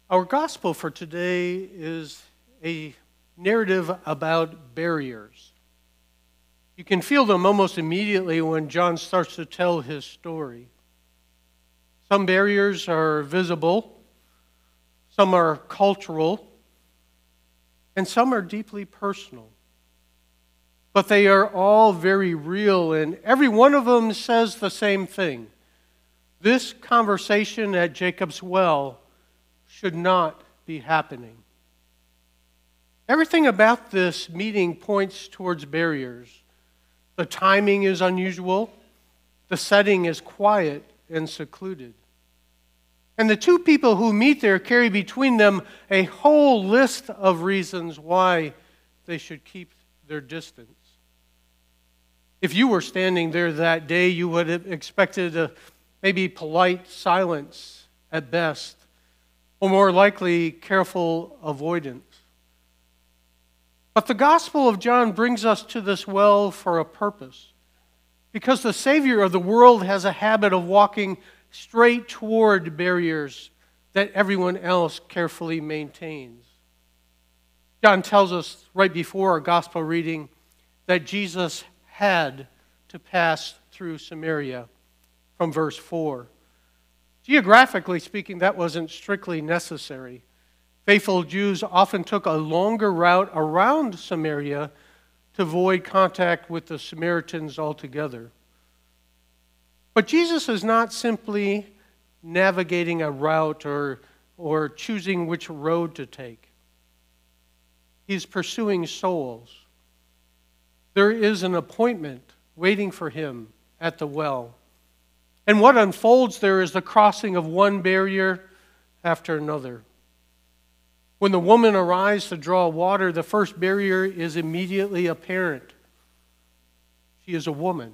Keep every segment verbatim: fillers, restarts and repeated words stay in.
Our gospel for today is a narrative about barriers. You can feel them almost immediately when John starts to tell his story. Some barriers are visible, some are cultural, and some are deeply personal. But they are all very real, and every one of them says the same thing. This conversation at Jacob's well should not be happening. Everything about this meeting points towards barriers. The timing is unusual. The setting is quiet and secluded. And the two people who meet there carry between them a whole list of reasons why they should keep their distance. If you were standing there that day, you would have expected a maybe polite silence at best, or more likely, careful avoidance. But the Gospel of John brings us to this well for a purpose, because the Savior of the world has a habit of walking straight toward barriers that everyone else carefully maintains. John tells us right before our Gospel reading that Jesus had to pass through Samaria from verse four. Geographically speaking, that wasn't strictly necessary. Faithful Jews often took a longer route around Samaria to avoid contact with the Samaritans altogether. But Jesus is not simply navigating a route or, or choosing which road to take. He's pursuing souls. There is an appointment waiting for him at the well. And what unfolds there is the crossing of one barrier after another. When the woman arrives to draw water, the first barrier is immediately apparent. She is a woman.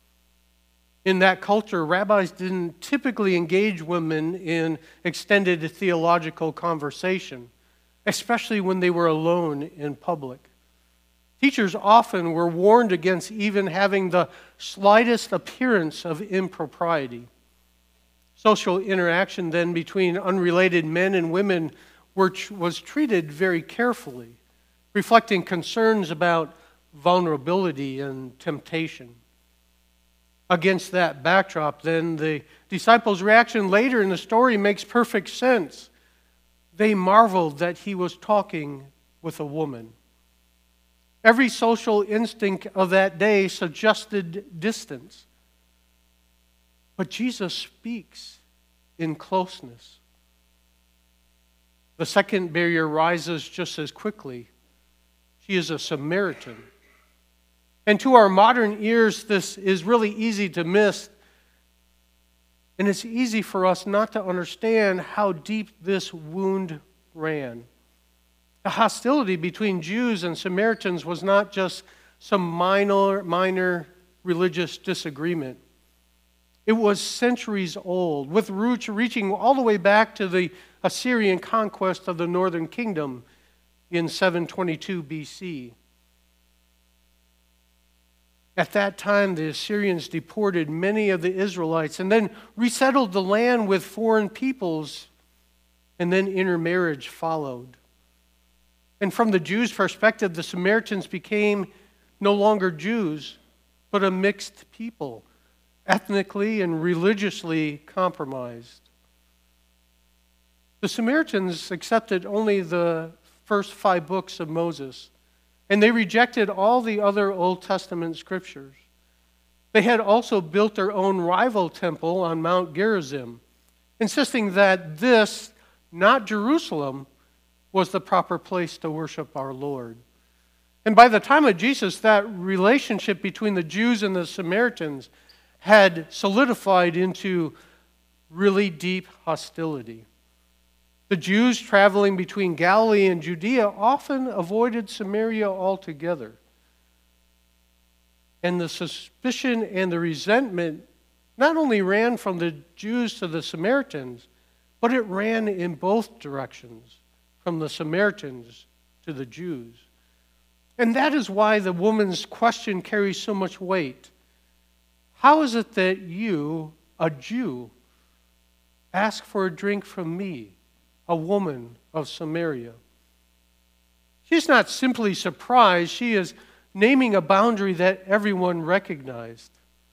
In that culture, rabbis didn't typically engage women in extended theological conversation, especially when they were alone in public. Teachers often were warned against even having the slightest appearance of impropriety. Social interaction then between unrelated men and women were, was treated very carefully, reflecting concerns about vulnerability and temptation. Against that backdrop, then, the disciples' reaction later in the story makes perfect sense. They marveled that he was talking with a woman. Every social instinct of that day suggested distance. But Jesus speaks in closeness. The second barrier rises just as quickly. She is a Samaritan. And to our modern ears, this is really easy to miss. And it's easy for us not to understand how deep this wound ran. The hostility between Jews and Samaritans was not just some minor, minor religious disagreement. It was centuries old, with roots reaching all the way back to the Assyrian conquest of the northern kingdom in seven twenty-two B C. At that time, the Assyrians deported many of the Israelites and then resettled the land with foreign peoples, and then intermarriage followed. And from the Jews' perspective, the Samaritans became no longer Jews, but a mixed people, ethnically and religiously compromised. The Samaritans accepted only the first five books of Moses, and they rejected all the other Old Testament scriptures. They had also built their own rival temple on Mount Gerizim, insisting that this, not Jerusalem, was the proper place to worship our Lord. And by the time of Jesus, that relationship between the Jews and the Samaritans had solidified into really deep hostility. The Jews traveling between Galilee and Judea often avoided Samaria altogether. And the suspicion and the resentment not only ran from the Jews to the Samaritans, but it ran in both directions, from the Samaritans to the Jews. And that is why the woman's question carries so much weight. How is it that you, a Jew, ask for a drink from me, a woman of Samaria. She's not simply surprised, she is naming a boundary that everyone recognized.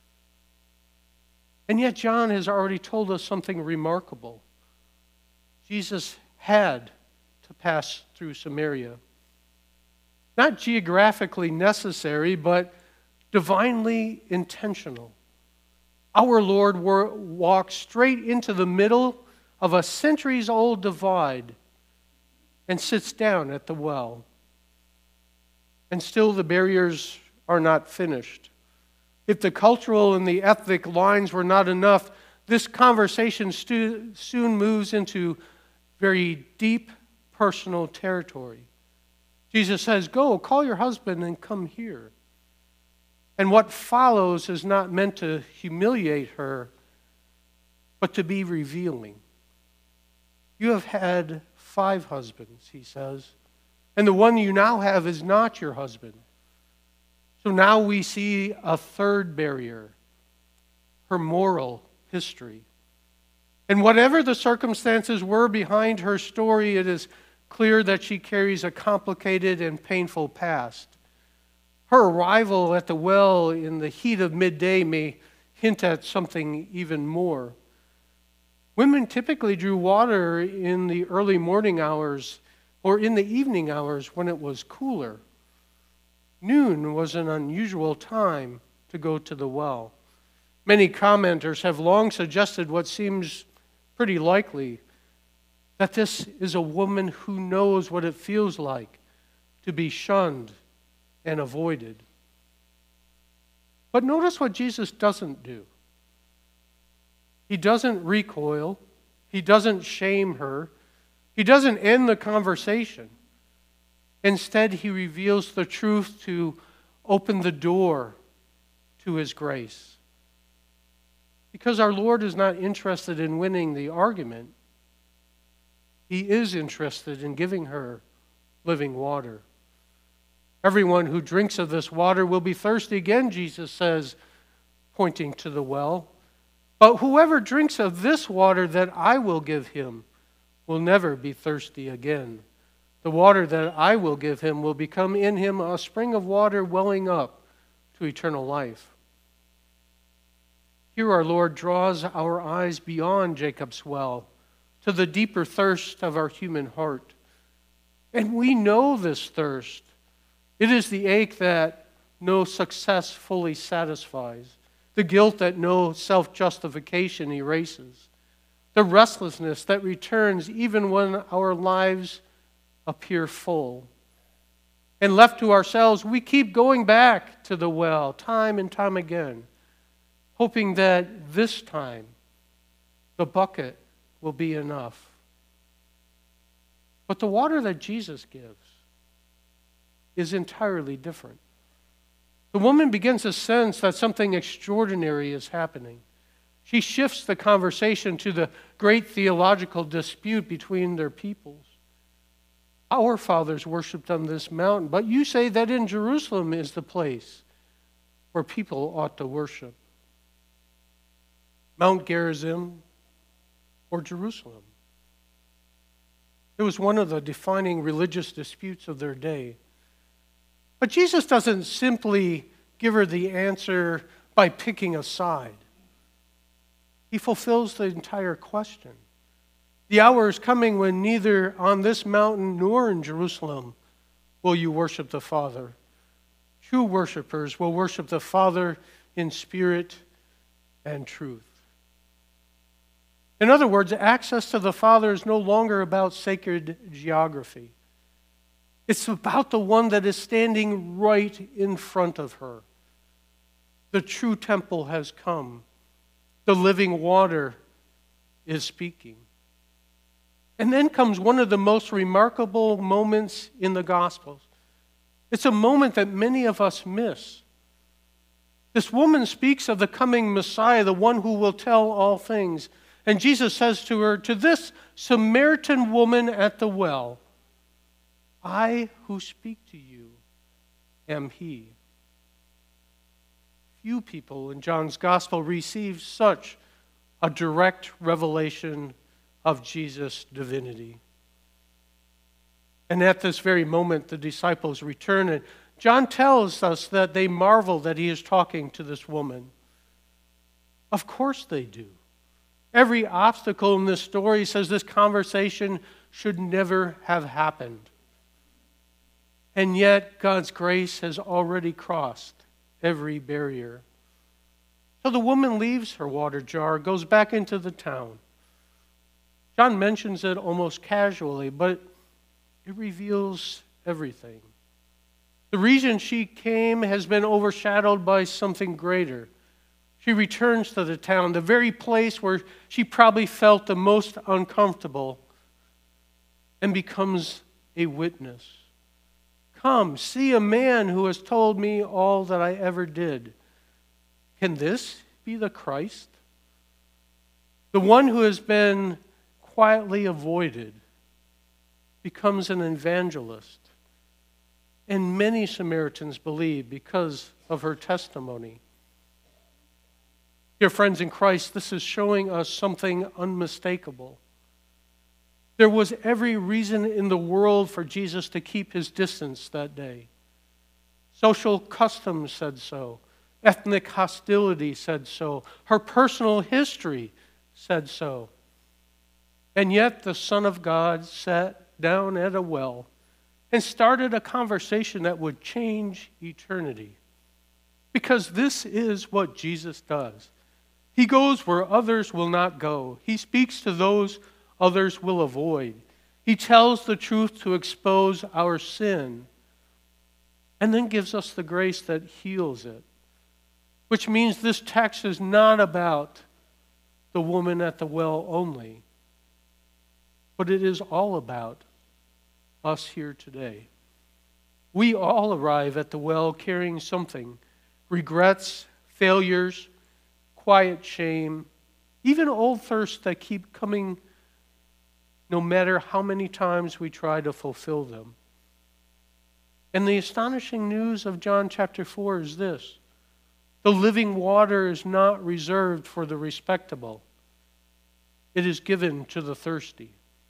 And yet John has already told us something remarkable. Jesus had to pass through Samaria. Not geographically necessary, but divinely intentional. Our Lord walked straight into the middle of a centuries-old divide and sits down at the well. And still the barriers are not finished. If the cultural and the ethnic lines were not enough, this conversation stu- soon moves into very deep personal territory. Jesus says, "Go, call your husband and come here." And what follows is not meant to humiliate her, but to be revealing. "You have had five husbands," he says, "and the one you now have is not your husband." So now we see a third barrier, her moral history. And whatever the circumstances were behind her story, it is clear that she carries a complicated and painful past. Her arrival at the well in the heat of midday may hint at something even more. Women typically drew water in the early morning hours or in the evening hours when it was cooler. Noon was an unusual time to go to the well. Many commenters have long suggested what seems pretty likely, that this is a woman who knows what it feels like to be shunned and avoided. But notice what Jesus doesn't do. He doesn't recoil. He doesn't shame her. He doesn't end the conversation. Instead, he reveals the truth to open the door to his grace. Because our Lord is not interested in winning the argument. He is interested in giving her living water. "Everyone who drinks of this water will be thirsty again," Jesus says, pointing to the well. "But whoever drinks of this water that I will give him will never be thirsty again. The water that I will give him will become in him a spring of water welling up to eternal life." Here our Lord draws our eyes beyond Jacob's well to the deeper thirst of our human heart. And we know this thirst. It is the ache that no success fully satisfies, the guilt that no self-justification erases, the restlessness that returns even when our lives appear full. And left to ourselves, we keep going back to the well time and time again, hoping that this time the bucket will be enough. But the water that Jesus gives is entirely different. The woman begins to sense that something extraordinary is happening. She shifts the conversation to the great theological dispute between their peoples. "Our fathers worshipped on this mountain, but you say that in Jerusalem is the place where people ought to worship. Mount Gerizim or Jerusalem?" It was one of the defining religious disputes of their day. But Jesus doesn't simply give her the answer by picking a side. He fulfills the entire question. The hour is coming when neither on this mountain nor in Jerusalem will you worship the Father. True worshipers will worship the Father in spirit and truth. In other words, access to the Father is no longer about sacred geography. It's about the one that is standing right in front of her. The true temple has come. The living water is speaking. And then comes one of the most remarkable moments in the Gospels. It's a moment that many of us miss. This woman speaks of the coming Messiah, the one who will tell all things. And Jesus says to her, to this Samaritan woman at the well, "I who speak to you am he." Few people in John's Gospel receive such a direct revelation of Jesus' divinity. And at this very moment, the disciples return, and John tells us that they marvel that he is talking to this woman. Of course they do. Every obstacle in this story says this conversation should never have happened. And yet, God's grace has already crossed every barrier. So the woman leaves her water jar, goes back into the town. John mentions it almost casually, but it reveals everything. The reason she came has been overshadowed by something greater. She returns to the town, the very place where she probably felt the most uncomfortable, and becomes a witness. Come, see a man who has told me all that I ever did. Can this be the Christ? The one who has been quietly avoided becomes an evangelist. And many Samaritans believe because of her testimony. Dear friends in Christ, this is showing us something unmistakable. There was every reason in the world for Jesus to keep his distance that day. Social customs said so. Ethnic hostility said so. Her personal history said so. And yet the Son of God sat down at a well and started a conversation that would change eternity. Because this is what Jesus does. He goes where others will not go. He speaks to those others will avoid. He tells the truth to expose our sin, and then gives us the grace that heals it. Which means this text is not about the woman at the well only, but it is all about us here today. We all arrive at the well carrying something: regrets, failures, quiet shame, even old thirsts that keep coming no matter how many times we try to fulfill them. And the astonishing news of John chapter four is this: the living water is not reserved for the respectable. It is given to the thirsty.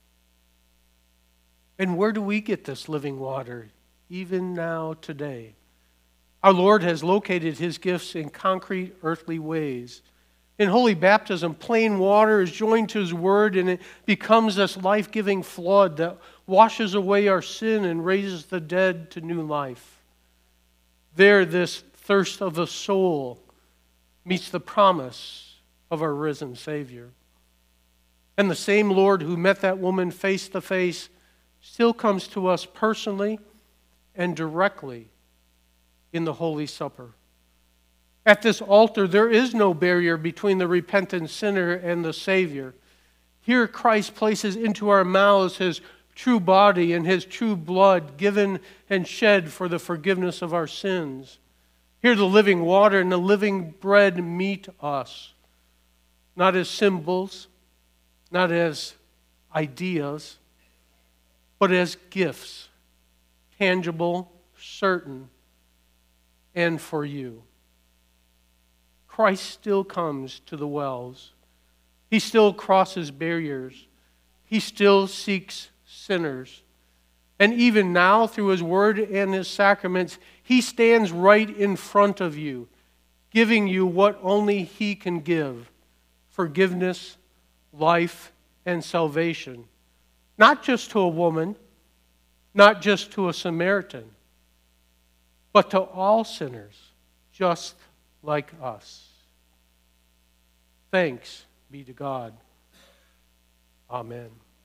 And where do we get this living water, even now, today? Our Lord has located his gifts in concrete earthly ways. In holy baptism, plain water is joined to his word, and it becomes this life-giving flood that washes away our sin and raises the dead to new life. There, this thirst of the soul meets the promise of our risen Savior. And the same Lord who met that woman face to face still comes to us personally and directly in the Holy Supper. At this altar, there is no barrier between the repentant sinner and the Savior. Here, Christ places into our mouths his true body and his true blood given and shed for the forgiveness of our sins. Here, the living water and the living bread meet us, not as symbols, not as ideas, but as gifts, tangible, certain, and for you. Christ still comes to the wells. He still crosses barriers. He still seeks sinners. And even now, through his word and his sacraments, he stands right in front of you, giving you what only he can give: forgiveness, life, and salvation. Not just to a woman, not just to a Samaritan, but to all sinners, just like us. Thanks be to God. Amen.